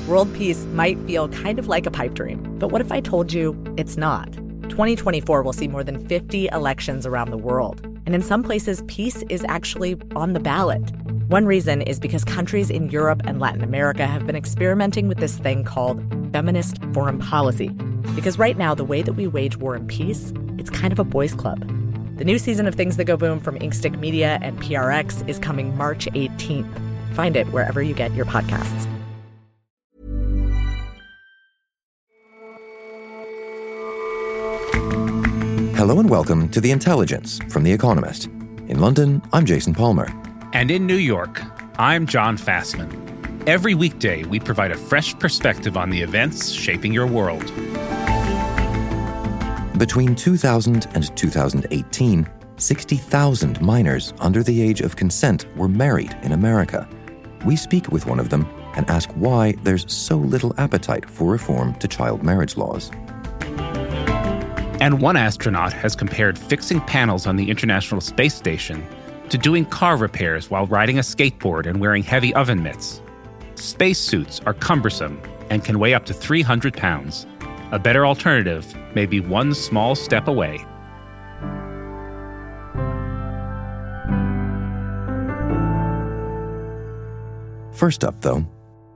World peace might feel kind of like a pipe dream, but what if I told you it's not? 2024 will see more than 50 elections around the world, and in some places, peace is actually on the ballot. One reason is because countries in Europe and Latin America have been experimenting with this thing called feminist foreign policy. Because right now, the way that we wage war and peace, it's kind of a boys' club. The new season of Things That Go Boom from Inkstick Media and PRX is coming March 18th. Find it wherever you get your podcasts. Hello and welcome to The Intelligence from The Economist. In London, I'm Jason Palmer. And in New York, I'm John Fassman. Every weekday, we provide a fresh perspective on the events shaping your world. Between 2000 and 2018, 60,000 minors under the age of consent were married in America. We speak with one of them and ask why there's so little appetite for reform to child marriage laws. And one astronaut has compared fixing panels on the International Space Station to doing car repairs while riding a skateboard and wearing heavy oven mitts. Spacesuits are cumbersome and can weigh up to 300 pounds. A better alternative may be one small step away. First up, though,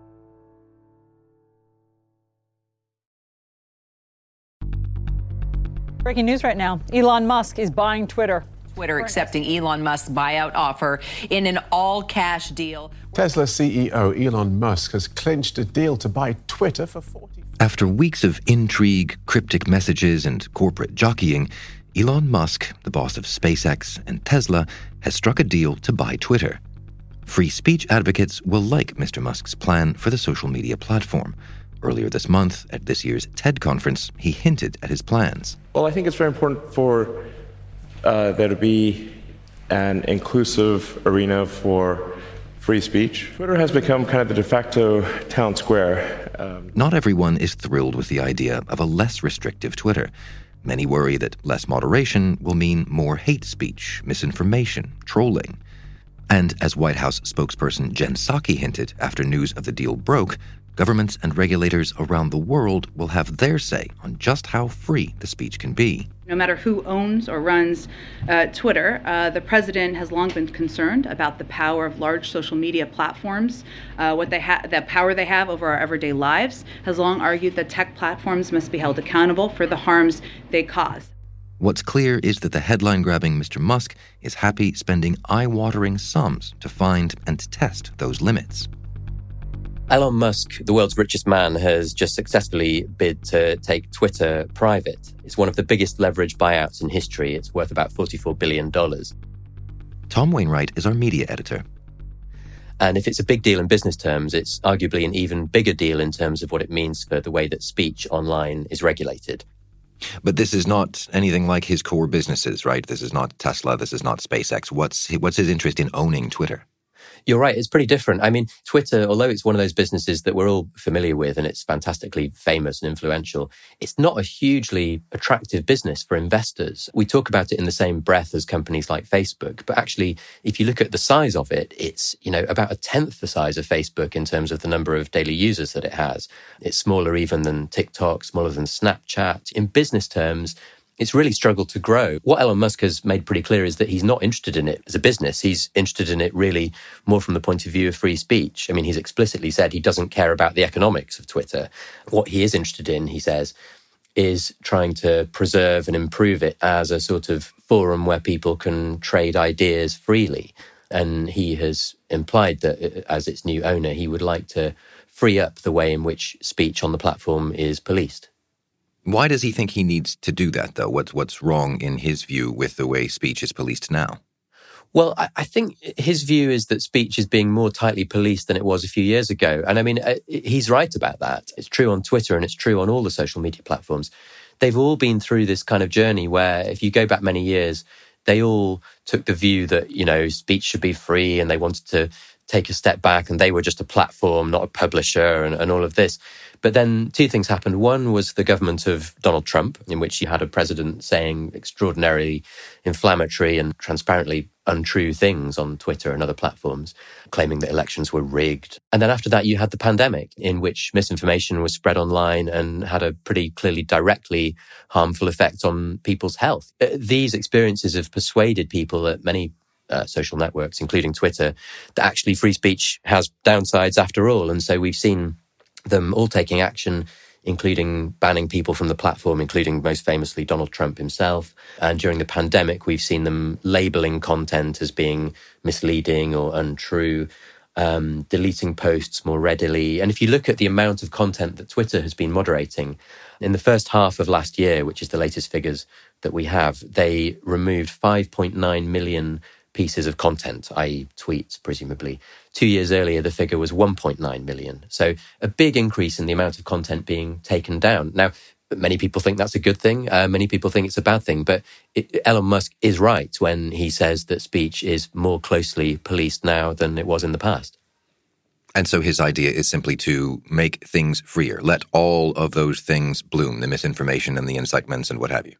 breaking news right now. Elon Musk is buying Twitter. Twitter accepting Elon Musk's buyout offer in an all-cash deal. Tesla CEO Elon Musk has clinched a deal to buy Twitter for $40. After weeks of intrigue, cryptic messages, and corporate jockeying, Elon Musk, the boss of SpaceX and Tesla, has struck a deal to buy Twitter. Free speech advocates will like Mr. Musk's plan for the social media platform. Earlier this month, at this year's TED conference, he hinted at his plans. Well, I think it's very important for there to be an inclusive arena for free speech. Twitter has become kind of the de facto town square. Not everyone is thrilled with the idea of a less restrictive Twitter. Many worry that less moderation will mean more hate speech, misinformation, trolling. And as White House spokesperson Jen Psaki hinted after news of the deal broke, governments and regulators around the world will have their say on just how free the speech can be. No matter who owns or runs Twitter, the president has long been concerned about the power of large social media platforms, the power they have over our everyday lives, has long argued that tech platforms must be held accountable for the harms they cause. What's clear is that the headline-grabbing Mr. Musk is happy spending eye-watering sums to find and test those limits. Elon Musk, the world's richest man, has just successfully bid to take Twitter private. It's one of the biggest leverage buyouts in history. It's worth about $44 billion. Tom Wainwright is our media editor. And if it's a big deal in business terms, it's arguably an even bigger deal in terms of what it means for the way that speech online is regulated. But this is not anything like his core businesses, right? This is not Tesla. This is not SpaceX. What's his interest in owning Twitter? You're right. It's pretty different. I mean, Twitter, although it's one of those businesses that we're all familiar with and it's fantastically famous and influential, it's not a hugely attractive business for investors. We talk about it in the same breath as companies like Facebook. But actually, if you look at the size of it, it's, about a tenth the size of Facebook in terms of the number of daily users that it has. It's smaller even than TikTok, smaller than Snapchat. In business terms, it's really struggled to grow. What Elon Musk has made pretty clear is that he's not interested in it as a business. He's interested in it really more from the point of view of free speech. I mean, he's explicitly said he doesn't care about the economics of Twitter. What he is interested in, he says, is trying to preserve and improve it as a sort of forum where people can trade ideas freely. And he has implied that as its new owner, he would like to free up the way in which speech on the platform is policed. Why does he think he needs to do that, though? What's wrong, in his view, with the way speech is policed now? Well, I think his view is that speech is being more tightly policed than it was a few years ago. And I mean, he's right about that. It's true on Twitter and it's true on all the social media platforms. They've all been through this kind of journey where, if you go back many years, they all took the view that, speech should be free and they wanted to take a step back and they were just a platform, not a publisher and all of this. But then two things happened. One was the government of Donald Trump, in which you had a president saying extraordinarily inflammatory and transparently untrue things on Twitter and other platforms, claiming that elections were rigged. And then after that, you had the pandemic, in which misinformation was spread online and had a pretty clearly directly harmful effect on people's health. These experiences have persuaded people at many social networks, including Twitter, that actually free speech has downsides after all. And so we've seen them all taking action, including banning people from the platform, including most famously Donald Trump himself. And during the pandemic, we've seen them labeling content as being misleading or untrue, deleting posts more readily. And if you look at the amount of content that Twitter has been moderating, in the first half of last year, which is the latest figures that we have, they removed 5.9 million pieces of content, i.e. tweets, presumably. 2 years earlier, the figure was 1.9 million. So a big increase in the amount of content being taken down. Now, many people think that's a good thing. Many people think it's a bad thing. But Elon Musk is right when he says that speech is more closely policed now than it was in the past. And so his idea is simply to make things freer. Let all of those things bloom, the misinformation and the incitements and what have you.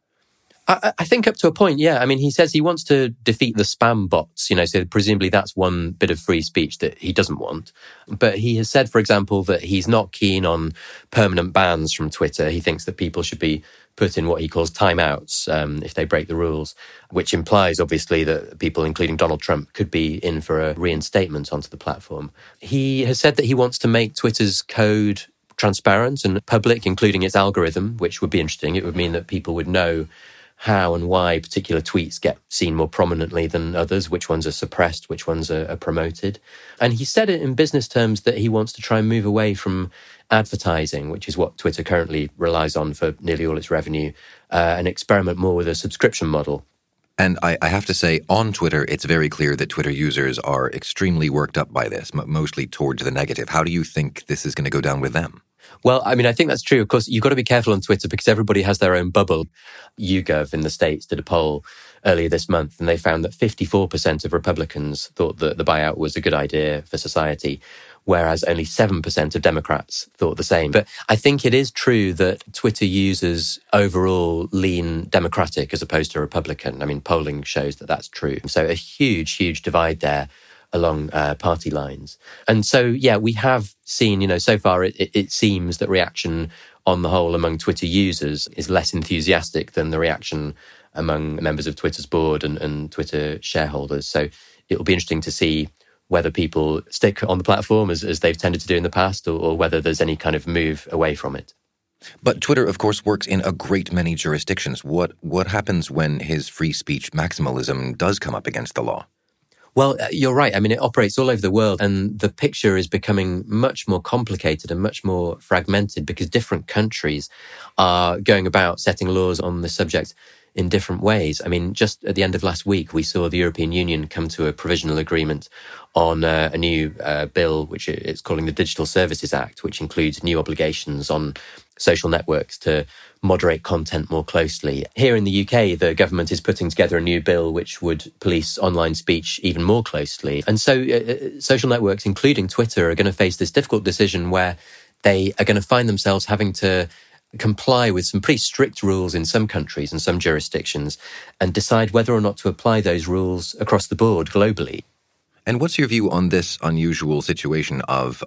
I think up to a point, yeah. I mean, he says he wants to defeat the spam bots, so presumably that's one bit of free speech that he doesn't want. But he has said, for example, that he's not keen on permanent bans from Twitter. He thinks that people should be put in what he calls timeouts if they break the rules, which implies, obviously, that people, including Donald Trump, could be in for a reinstatement onto the platform. He has said that he wants to make Twitter's code transparent and public, including its algorithm, which would be interesting. It would mean that people would know how and why particular tweets get seen more prominently than others, which ones are suppressed, which ones are promoted. And he said it in business terms that he wants to try and move away from advertising, which is what Twitter currently relies on for nearly all its revenue, and experiment more with a subscription model. And I have to say, on Twitter, it's very clear that Twitter users are extremely worked up by this, mostly towards the negative. How do you think this is going to go down with them? Well, I mean, I think that's true. Of course, you've got to be careful on Twitter because everybody has their own bubble. YouGov in the States did a poll earlier this month, and they found that 54% of Republicans thought that the buyout was a good idea for society, whereas only 7% of Democrats thought the same. But I think it is true that Twitter users overall lean Democratic as opposed to Republican. I mean, polling shows that that's true. So a huge, huge divide there along party lines. And so, yeah, we have seen, so far it seems that reaction on the whole among Twitter users is less enthusiastic than the reaction among members of Twitter's board and Twitter shareholders. So it'll be interesting to see whether people stick on the platform as they've tended to do in the past or whether there's any kind of move away from it. But Twitter, of course, works in a great many jurisdictions. What happens when his free speech maximalism does come up against the law? Well, you're right. I mean, it operates all over the world, and the picture is becoming much more complicated and much more fragmented because different countries are going about setting laws on the subject in different ways. I mean, just at the end of last week, we saw the European Union come to a provisional agreement on a new bill, which it's calling the Digital Services Act, which includes new obligations on social networks to moderate content more closely. Here in the UK, the government is putting together a new bill which would police online speech even more closely. And so social networks, including Twitter, are going to face this difficult decision where they are going to find themselves having to comply with some pretty strict rules in some countries and some jurisdictions and decide whether or not to apply those rules across the board globally. And what's your view on this unusual situation of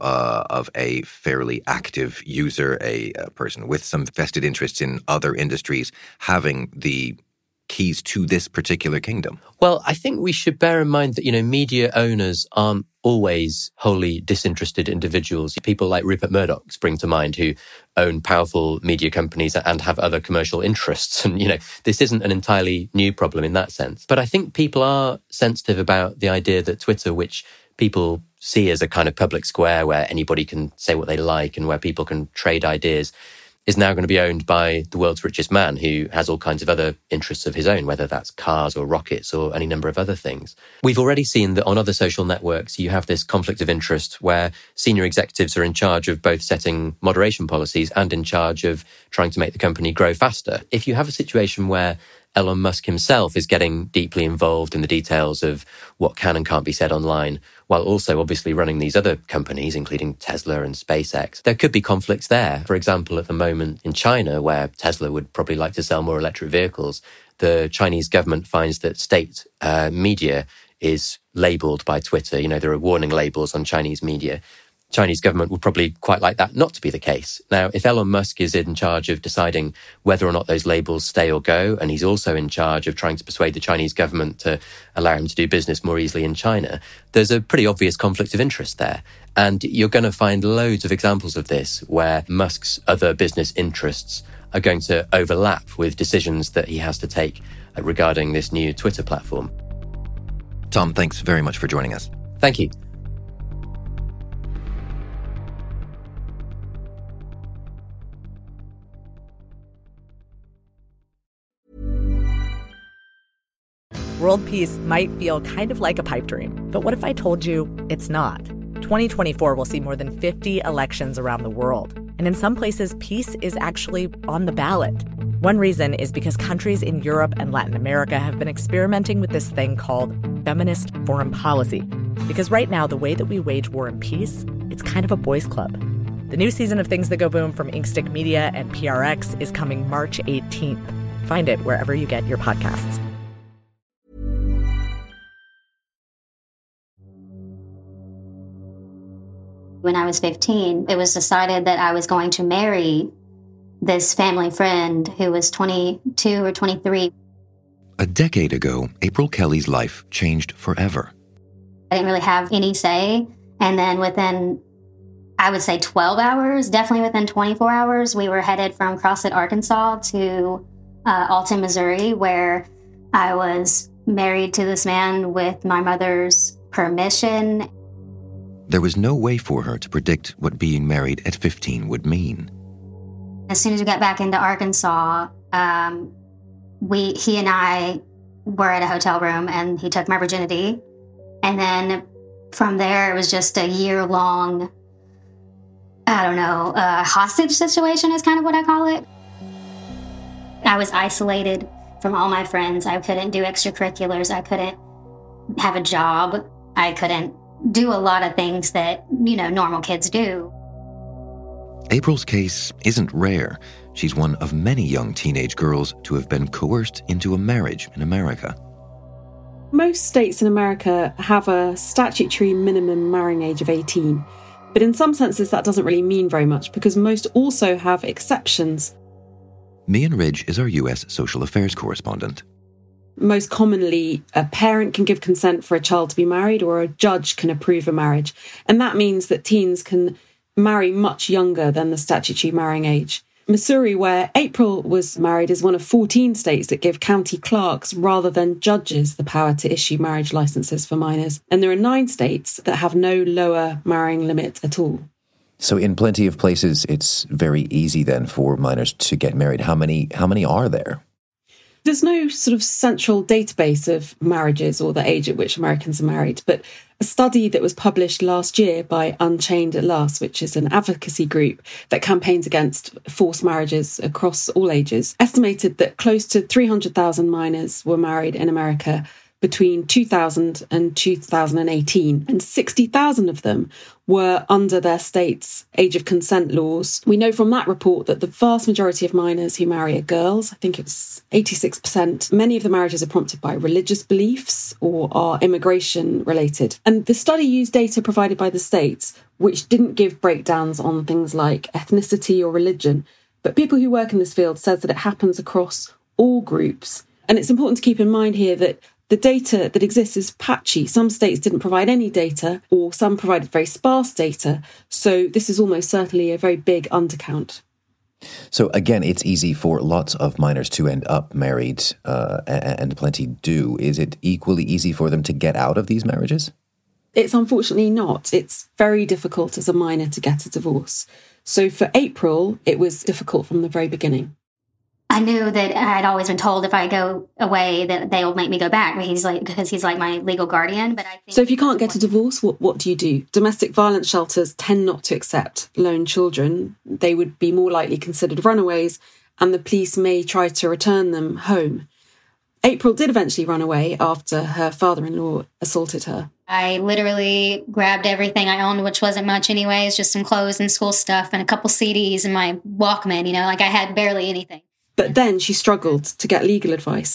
a fairly active user, a person with some vested interests in other industries, having the keys to this particular kingdom? Well, I think we should bear in mind that, media owners aren't always wholly disinterested individuals. People like Rupert Murdoch spring to mind, who own powerful media companies and have other commercial interests. And, this isn't an entirely new problem in that sense. But I think people are sensitive about the idea that Twitter, which people see as a kind of public square where anybody can say what they like and where people can trade ideas, is now going to be owned by the world's richest man who has all kinds of other interests of his own, whether that's cars or rockets or any number of other things. We've already seen that on other social networks, you have this conflict of interest where senior executives are in charge of both setting moderation policies and in charge of trying to make the company grow faster. If you have a situation where Elon Musk himself is getting deeply involved in the details of what can and can't be said online, while also obviously running these other companies, including Tesla and SpaceX, there could be conflicts there. For example, at the moment in China, where Tesla would probably like to sell more electric vehicles, the Chinese government finds that state media is labelled by Twitter. You know, there are warning labels on Chinese media. Chinese government would probably quite like that not to be the case. Now, if Elon Musk is in charge of deciding whether or not those labels stay or go, and he's also in charge of trying to persuade the Chinese government to allow him to do business more easily in China, there's a pretty obvious conflict of interest there. And you're going to find loads of examples of this where Musk's other business interests are going to overlap with decisions that he has to take regarding this new Twitter platform. Tom, thanks very much for joining us. Thank you. World peace might feel kind of like a pipe dream, but what if I told you it's not? 2024 will see more than 50 elections around the world, and in some places, peace is actually on the ballot. One reason is because countries in Europe and Latin America have been experimenting with this thing called feminist foreign policy. Because right now, the way that we wage war and peace, it's kind of a boys' club. The new season of Things That Go Boom from Inkstick Media and PRX is coming March 18th. Find it wherever you get your podcasts. When I was 15, it was decided that I was going to marry this family friend who was 22 or 23. A decade ago, April Kelly's life changed forever. I didn't really have any say. And then within, I would say 12 hours, definitely within 24 hours, we were headed from Crossett, Arkansas to Alton, Missouri, where I was married to this man with my mother's permission. There was no way for her to predict what being married at 15 would mean. As soon as we got back into Arkansas, he and I were at a hotel room and he took my virginity. And then from there, it was just a year-long, hostage situation is kind of what I call it. I was isolated from all my friends. I couldn't do extracurriculars. I couldn't have a job. I couldn't do a lot of things that, normal kids do. April's case isn't rare. She's one of many young teenage girls to have been coerced into a marriage in America. Most states in America have a statutory minimum marrying age of 18. But in some senses, that doesn't really mean very much because most also have exceptions. Mian Ridge is our U.S. social affairs correspondent. Most commonly, a parent can give consent for a child to be married or a judge can approve a marriage. And that means that teens can marry much younger than the statutory marrying age. Missouri, where April was married, is one of 14 states that give county clerks rather than judges the power to issue marriage licenses for minors. And there are 9 states that have no lower marrying limit at all. So in plenty of places, it's very easy then for minors to get married. How many are there? There's no sort of central database of marriages or the age at which Americans are married, but a study that was published last year by Unchained at Last, which is an advocacy group that campaigns against forced marriages across all ages, estimated that close to 300,000 minors were married in America between 2000 and 2018, and 60,000 of them were under their state's age of consent laws. We know from that report that the vast majority of minors who marry are girls. I think it's 86%. Many of the marriages are prompted by religious beliefs or are immigration related. And the study used data provided by the states, which didn't give breakdowns on things like ethnicity or religion. But people who work in this field says that it happens across all groups. And it's important to keep in mind here that the data that exists is patchy. Some states didn't provide any data, or some provided very sparse data. So this is almost certainly a very big undercount. So again, it's easy for lots of minors to end up married, and plenty do. Is it equally easy for them to get out of these marriages? It's unfortunately not. It's very difficult as a minor to get a divorce. So for April, it was difficult from the very beginning. I knew that I'd always been told if I go away that they'll make me go back because he's like my legal guardian. But I think so if you can't get a divorce, what do you do? Domestic violence shelters tend not to accept lone children. They would be more likely considered runaways, and the police may try to return them home. April did eventually run away after her father-in-law assaulted her. I literally grabbed everything I owned, which wasn't much anyways, just some clothes and school stuff and a couple CDs and my Walkman, I had barely anything. But then she struggled to get legal advice. I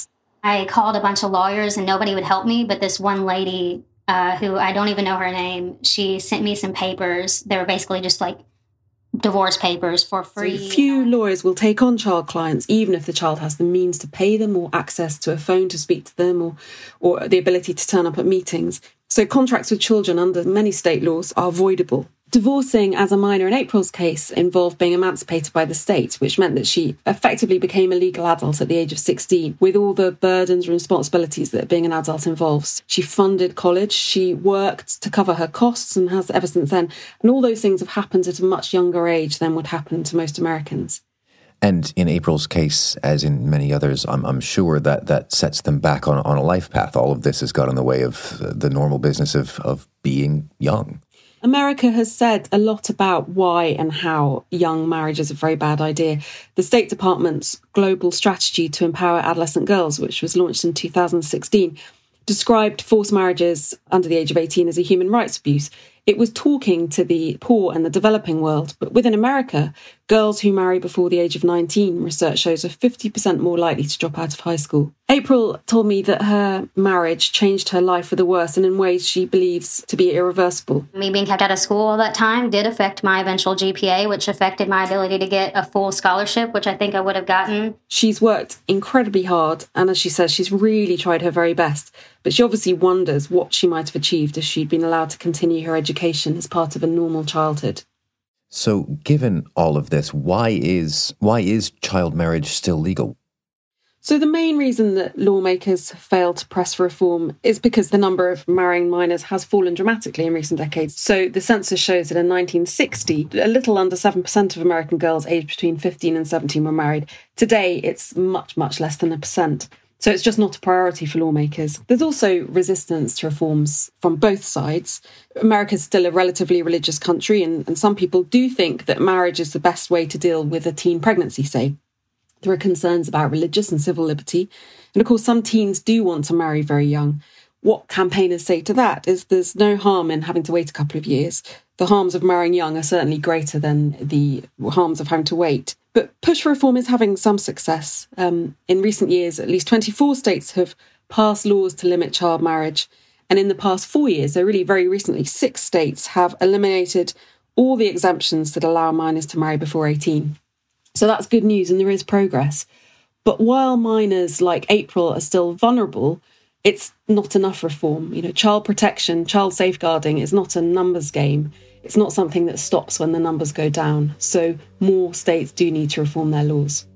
I called a bunch of lawyers and nobody would help me. But this one lady, who I don't even know her name, she sent me some papers. They were basically just like divorce papers for free. So few lawyers will take on child clients, even if the child has the means to pay them or access to a phone to speak to them or the ability to turn up at meetings. So contracts with children under many state laws are voidable. Divorcing as a minor in April's case involved being emancipated by the state, which meant that she effectively became a legal adult at the age of 16, with all the burdens and responsibilities that being an adult involves. She funded college, she worked to cover her costs and has ever since then. And all those things have happened at a much younger age than would happen to most Americans. And in April's case, as in many others, I'm sure that sets them back on a life path. All of this has got in the way of the normal business of being young. America has said a lot about why and how young marriage is a very bad idea. The State Department's Global Strategy to Empower Adolescent Girls, which was launched in 2016, described forced marriages under the age of 18 as a human rights abuse. It was talking to the poor and the developing world. But within America, girls who marry before the age of 19, research shows, are 50% more likely to drop out of high school. April told me that her marriage changed her life for the worse and in ways she believes to be irreversible. Me being kept out of school all that time did affect my eventual GPA, which affected my ability to get a full scholarship, which I think I would have gotten. She's worked incredibly hard, and as she says, she's really tried her very best. But she obviously wonders what she might have achieved if she'd been allowed to continue her education as part of a normal childhood. So, given all of this, why is child marriage still legal? So the main reason that lawmakers fail to press for reform is because the number of marrying minors has fallen dramatically in recent decades. So the census shows that in 1960, a little under 7% of American girls aged between 15 and 17 were married. Today, it's much, much less than 1%. So it's just not a priority for lawmakers. There's also resistance to reforms from both sides. America's still a relatively religious country, and some people do think that marriage is the best way to deal with a teen pregnancy, say. There are concerns about religious and civil liberty. And of course, some teens do want to marry very young. What campaigners say to that is there's no harm in having to wait a couple of years. The harms of marrying young are certainly greater than the harms of having to wait. But push for reform is having some success. In recent years, at least 24 states have passed laws to limit child marriage. And in the past 4 years, so really very recently, 6 states have eliminated all the exemptions that allow minors to marry before 18. So that's good news and there is progress. But while minors like April are still vulnerable, it's not enough reform. You know, child protection, child safeguarding is not a numbers game. It's not something that stops when the numbers go down. So more states do need to reform their laws.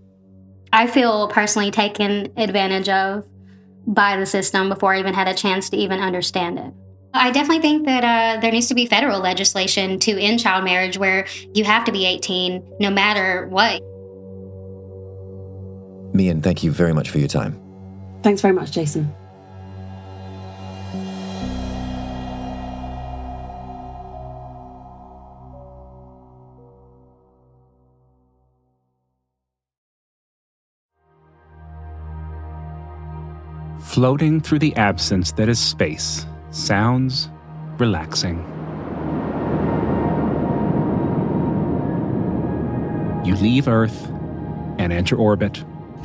I feel personally taken advantage of by the system before I even had a chance to even understand it. I definitely think that there needs to be federal legislation to end child marriage where you have to be 18 no matter what. Mian, thank you very much for your time. Thanks very much, Jason. Floating through the absence that is space sounds relaxing. You leave Earth and enter orbit.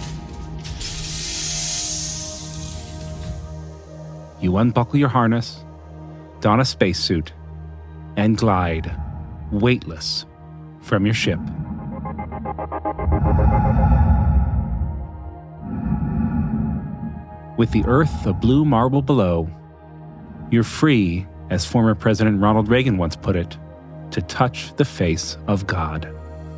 You unbuckle your harness, don a spacesuit, and glide, weightless, from your ship. With the Earth a blue marble below, you're free, as former President Ronald Reagan once put it, to touch the face of God.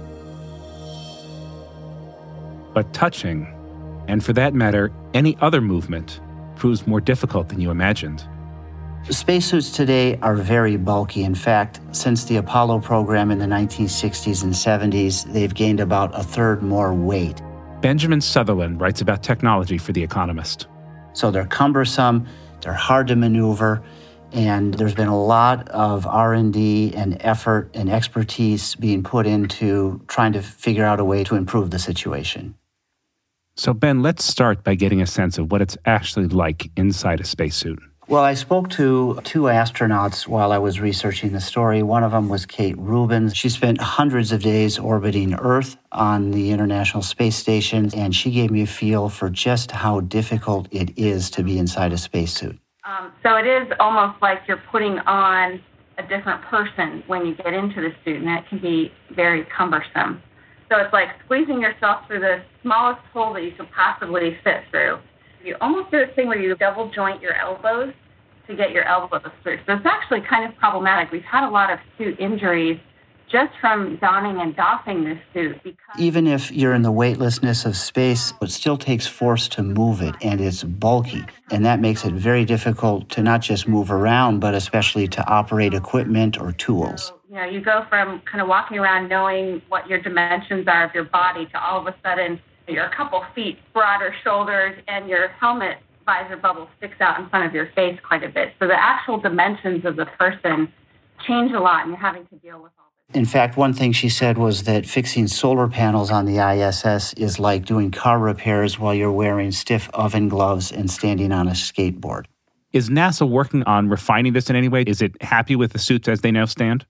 But touching, and for that matter, any other movement, proves more difficult than you imagined. Spacesuits today are very bulky. In fact, since the Apollo program in the 1960s and 70s, they've gained about a third more weight. Benjamin Sutherland writes about technology for The Economist. So they're cumbersome, they're hard to maneuver, and there's been a lot of R&D and effort and expertise being put into trying to figure out a way to improve the situation. So Ben, let's start by getting a sense of what it's actually like inside a spacesuit. Well, I spoke to 2 astronauts while I was researching the story. One of them was Kate Rubins. She spent hundreds of days orbiting Earth on the International Space Station, and she gave me a feel for just how difficult it is to be inside a spacesuit. So it is almost like you're putting on a different person when you get into the suit, and that can be very cumbersome. So it's like squeezing yourself through the smallest hole that you could possibly fit through. You almost do a thing where you double joint your elbows to get your elbows through. So it's actually kind of problematic. We've had a lot of suit injuries just from donning and doffing this suit. Even if you're in the weightlessness of space, it still takes force to move it, and it's bulky. And that makes it very difficult to not just move around, but especially to operate equipment or tools. You know, you go from kind of walking around knowing what your dimensions are of your body to all of a sudden you're a couple feet broader shoulders, and your helmet visor bubble sticks out in front of your face quite a bit. So the actual dimensions of the person change a lot, and you're having to deal with all this. In fact, one thing she said was that fixing solar panels on the ISS is like doing car repairs while you're wearing stiff oven gloves and standing on a skateboard. Is NASA working on refining this in any way? Is it happy with the suits as they now stand?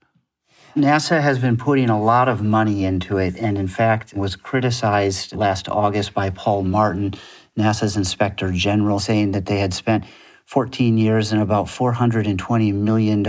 NASA has been putting a lot of money into it, and in fact was criticized last August by Paul Martin, NASA's Inspector General, saying that they had spent 14 years and about $420 million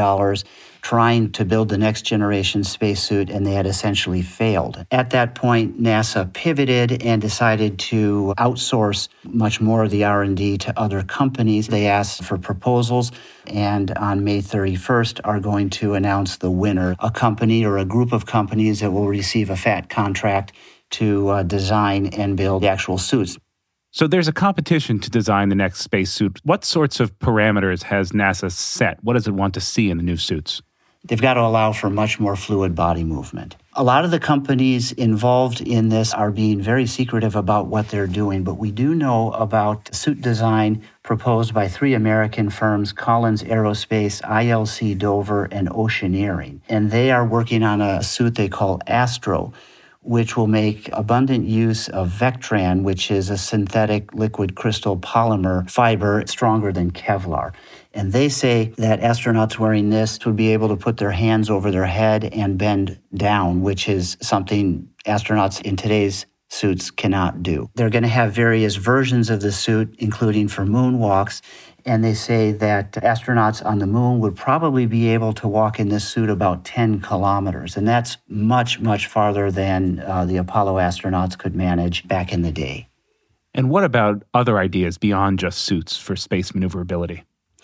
trying to build the next generation spacesuit, and they had essentially failed. At that point, NASA pivoted and decided to outsource much more of the R&D to other companies. They asked for proposals, and on May 31st are going to announce the winner, a company or a group of companies that will receive a fat contract to design and build the actual suits. So there's a competition to design the next spacesuit. What sorts of parameters has NASA set? What does it want to see in the new suits? They've got to allow for much more fluid body movement. A lot of the companies involved in this are being very secretive about what they're doing, but we do know about suit design proposed by 3 American firms, Collins Aerospace, ILC Dover, and Oceaneering. And they are working on a suit they call Astro, which will make abundant use of Vectran, which is a synthetic liquid crystal polymer fiber stronger than Kevlar. And they say that astronauts wearing this would be able to put their hands over their head and bend down, which is something astronauts in today's suits cannot do. They're going to have various versions of the suit, including for moonwalks, and they say that astronauts on the moon would probably be able to walk in this suit about 10 kilometers, and that's much, much farther than the Apollo astronauts could manage back in the day. And what about other ideas beyond just suits for space maneuverability?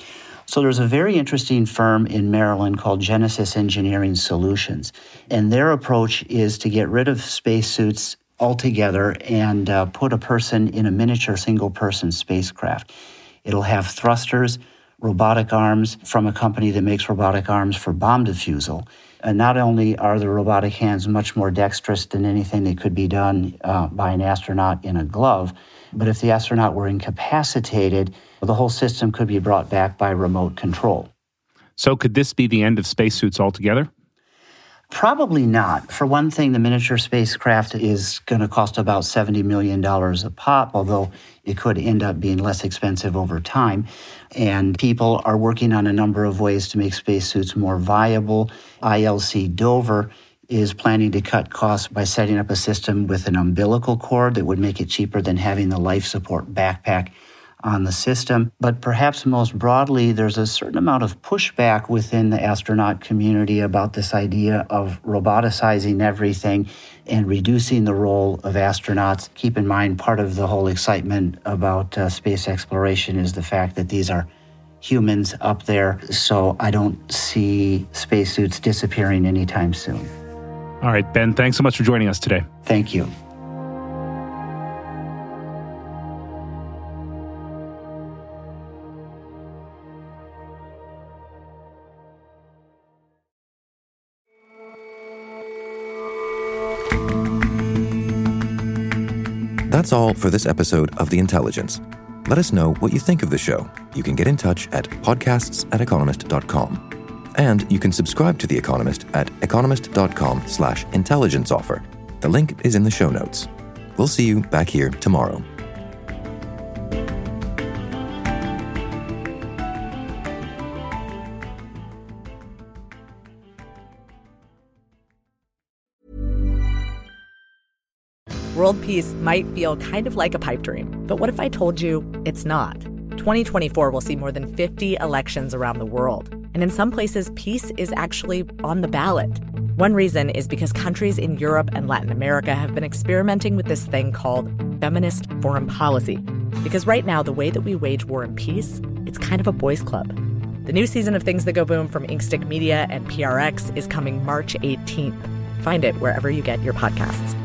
So there's a very interesting firm in Maryland called Genesis Engineering Solutions, and their approach is to get rid of spacesuits altogether and put a person in a miniature single-person spacecraft. It'll have thrusters, robotic arms from a company that makes robotic arms for bomb defusal. And not only are the robotic hands much more dexterous than anything that could be done by an astronaut in a glove, but if the astronaut were incapacitated, the whole system could be brought back by remote control. So could this be the end of spacesuits altogether? Probably not. For one thing, the miniature spacecraft is going to cost about $70 million a pop, although it could end up being less expensive over time. And people are working on a number of ways to make spacesuits more viable. ILC Dover is planning to cut costs by setting up a system with an umbilical cord that would make it cheaper than having the life support backpack on the system. But perhaps most broadly, there's a certain amount of pushback within the astronaut community about this idea of roboticizing everything and reducing the role of astronauts. Keep in mind, part of the whole excitement about space exploration is the fact that these are humans up there. So I don't see spacesuits disappearing anytime soon. All right, Ben, thanks so much for joining us today. Thank you. That's all for this episode of The Intelligence. Let us know what you think of the show. You can get in touch at podcasts@economist.com. And you can subscribe to The Economist at economist.com/intelligence offer. The link is in the show notes. We'll see you back here tomorrow. World peace might feel kind of like a pipe dream, but what if I told you it's not? 2024 will see more than 50 elections around the world, and in some places, peace is actually on the ballot. One reason is because countries in Europe and Latin America have been experimenting with this thing called feminist foreign policy. Because right now, the way that we wage war and peace, it's kind of a boys' club. The new season of Things That Go Boom from Inkstick Media and PRX is coming March 18th. Find it wherever you get your podcasts.